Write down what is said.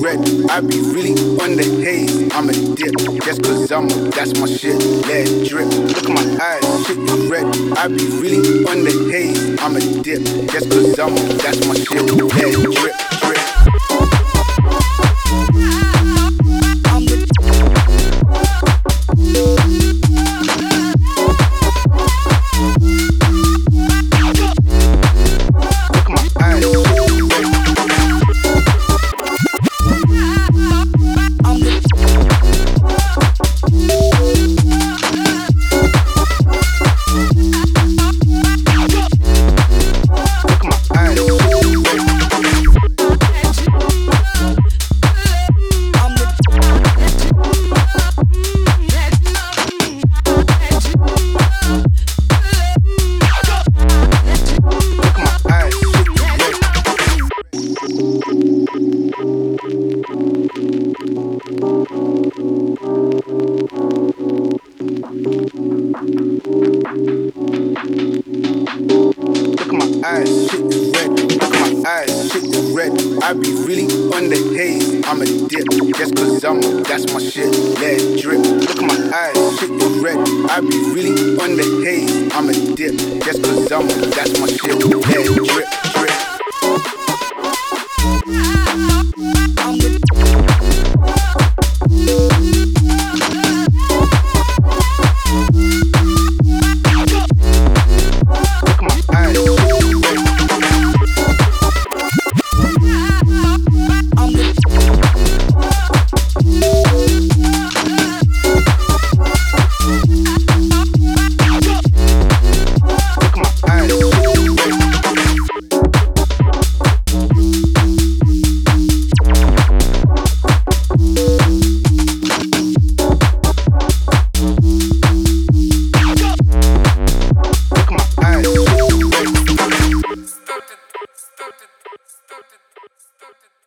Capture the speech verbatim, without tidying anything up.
red. I be really on the haze. I'm a dip, just cause I'm a, that's my shit. Let it drip. Look at my eyes, shit is red. I be really on the haze. I'm a dip, just cause I'm a, that's my shit. Let it drip, drip. I be really on the haze. I'm a dip, just cause I'm a, that's my shit. Let it drip. Look at my eyes, shit is red. I be really on the haze. I'm a dip, just cause I'm a, that's my shit. Let it drip.